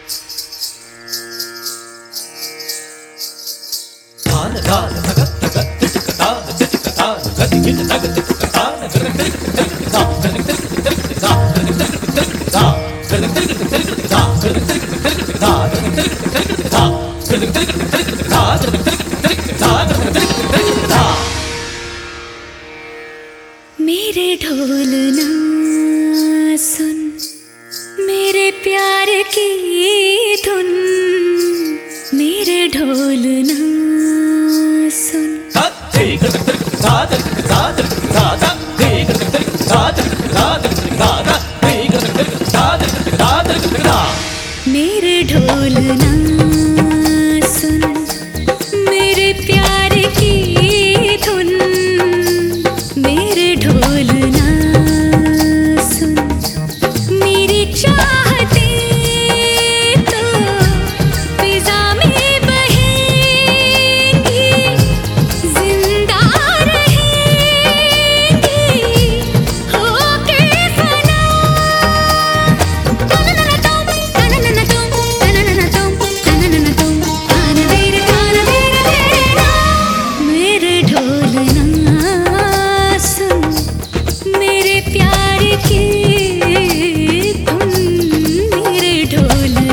मेरे ढोल ना सुन, मेरे प्यार की धुन, मेरे ढोल ना सुन। मेरे ढोल ना सुन, मेरे प्यार की धुन, मेरे ढोल ना सुन। मेरी चाहते तो फिजा में बहेंगी, जिंदा रहेंगी होके फना। तननन तुम, तननन तुम, तननन तुम, तननन तुम, तान तेरे ना। मेरे ढोल ना सुन, मेरे प्यार की धुन, मेरे ढोल ना।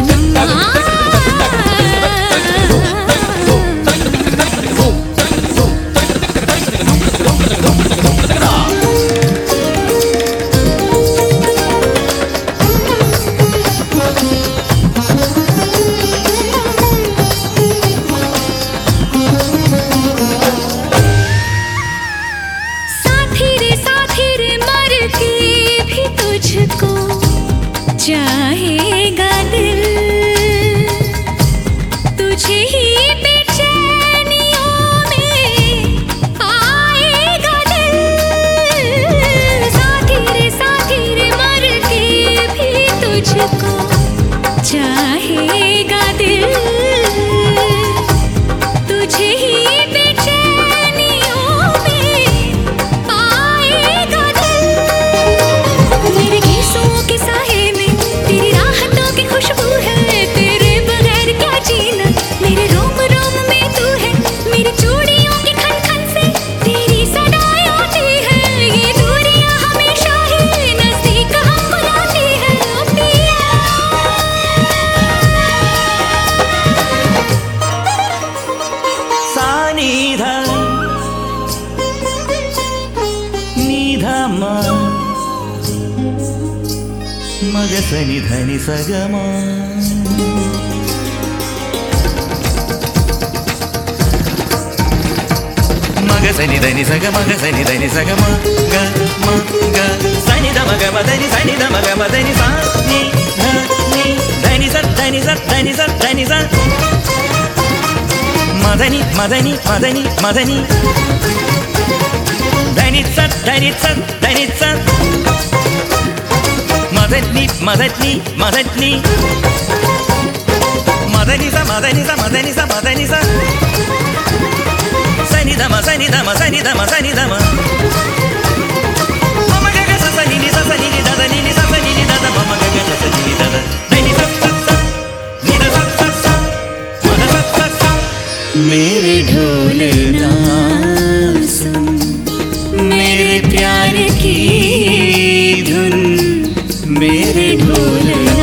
साथी रे मर के भी तुझको चाहेगा दिल, तुझे ही बेचैनियों में पाएगा दिल। साथी रे मर के भी तुझको चाहेगा दिल, तुझे ही बेचैनियों में पाएगा दिल। मेरे गीसों के साए में तेरी राहतों की खुशबू है, तेरे बगैर क्या जीना। मेरे रोम रोम में तू है, मेरी चूड़ियों की खन खन से तेरी सदाएं आती है। ये दूरियां हमेशा ही नजदीक हम बुलाती है। ओ पिया सानिधा निधा मग सनि धनि सगम मग सनि धनि सग मग सनि धनि सगम ग म ग सनि ध मग मदनि सनि ध मग मदनि सा नि धनि स धनि स धनि स धनि स मदनि मदनि मदनि मदनि धनि स धनि स धनि स मदनि मदनि मदनि मदनि स मदनि स मदनि स मदनि स सनि ध म सनि ध म सनि ध म सनि ध म मम ग ग स स नि नि स स नि नि ध ध नि नि स स नि नि ध ध मम ग ग स स नि नि ध ध धनि स स स नि ध स स स म ध स स स। मेरे ढोल ना सुन, मेरे प्यार की धुन, मेरे ढोल ना।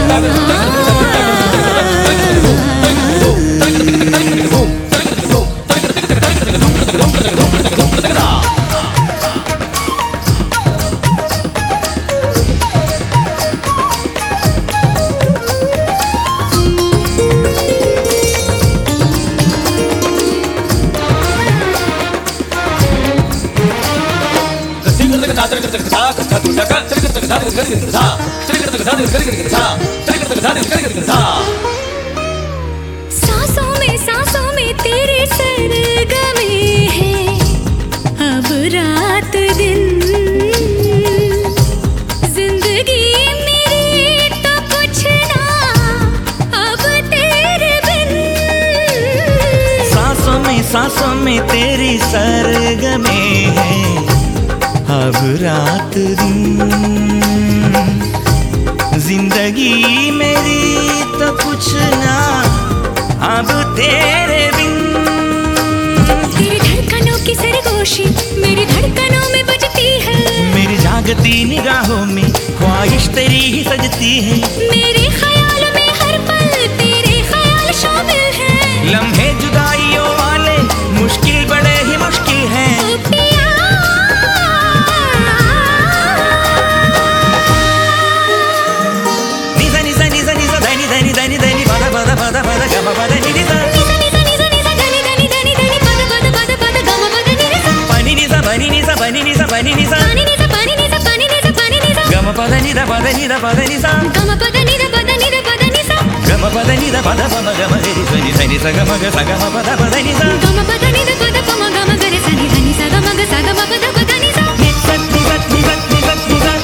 सांसों में तेरे सरगमे हैं अब रात दिन। जिंदगी मेरी तो कुछ ना अब तेरे बिन। सांसों में तेरी सरगमे हैं अब रात दिन। जिंदगी मेरी तो कुछ ना अब तेरे बिन। तेरी धड़कनों की सरगोशी मेरी धड़कनों में बजती है, मेरी जागती निगाहों में ख्वाहिश तेरी ही सजती है। मेरे ख्याल में हर पल तेरे ख्याल शामिल हैं। लम्हे जुदाइयों वाले मुश्किल बड़े ही मुश्किल हैं। ओ पिया निजा निजा निजा निजा धनी धनी धनी धनी पद पद पद पद गम पद निजा निजा निजा निजा निजा धनी धनी धनी धनी पद पद पद पद गम पद निजा pani niza pani niza pani niza pani niza पानी निजा पानी निजा पानी निजा पानी निजा gama pada niza pada niza pada niza गम पद निजा पद निजा पद निजा gama pada niza pada pama gama gari sani sani sa gama pada pada niza गम पद निजा पद पम गम गरे सनि धनि सा गम ग सा गम पद पद निजा niza niza niza niza niza